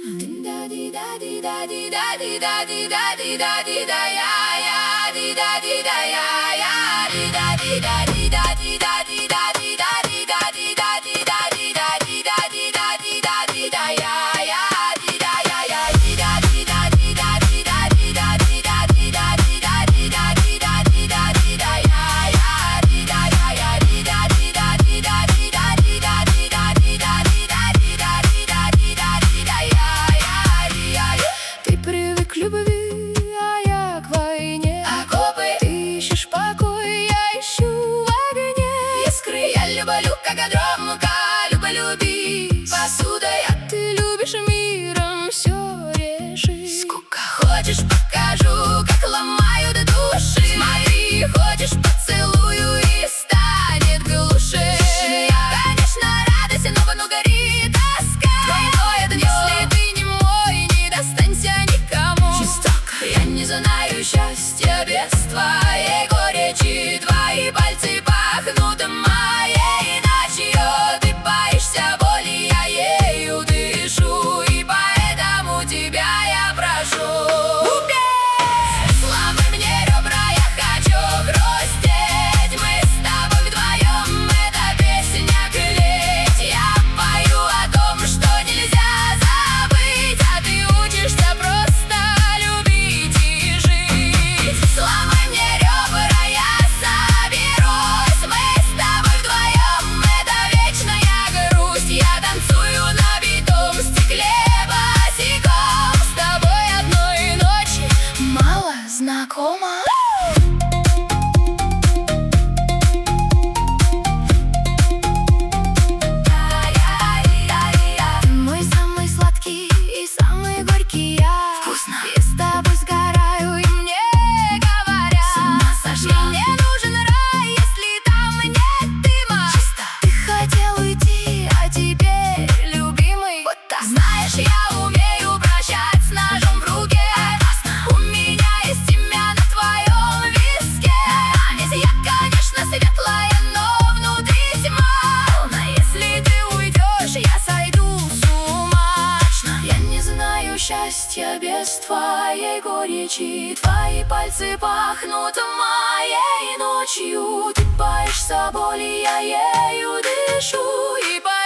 Ты привык к любви, а я к войне. Окопы, Ты ищешь покой, я ищу в огне. искры, я люблю, как громко, люби. Посудой, А ты любишь миром все решить. скука. Хочешь, покажу, как ломают души. Смотри, хочешь, поцелую и станет глуше. Конечно, радость, но в горит тоска. Двойное дно. Если ты не мой, не достанься никому. Жестоко, я не знаю счастья без твоей горечи. Твои пальцы пахнут моей ночью. Ты боишься боли, я ею дышу, и поэтому тебя я прошу. Сломай мне ребра, я хочу хрустеть. Мы с тобой вдвоем, эта песня клеить. Я пою о том, что нельзя забыть, А ты учишься просто любить и жить. сломай мне ребра, я соберусь. Мы с тобой вдвоем, это вечная грусть. Я танцую на битом стекле босиком. С тобой одной ночи мало знакома. Ты мой самый сладкий и самый горький я. Вкусно. И с тобой сгораю, и мне говорят: С ума сошла. мне нужен рай, если там нет дыма. Чисто. Ты хотел уйти, а теперь, любимый, Вот так. знаешь, я умею прощать с ножом в руке. У меня есть имя на твоем виске. Ведь я, конечно, светлая, но внутри тьма. Но если ты уйдешь, я сойду с ума. Я не знаю счастья без твоей горечи. Твои пальцы пахнут моей ночью. Ты боишься боли, я ею дышу, И поэтому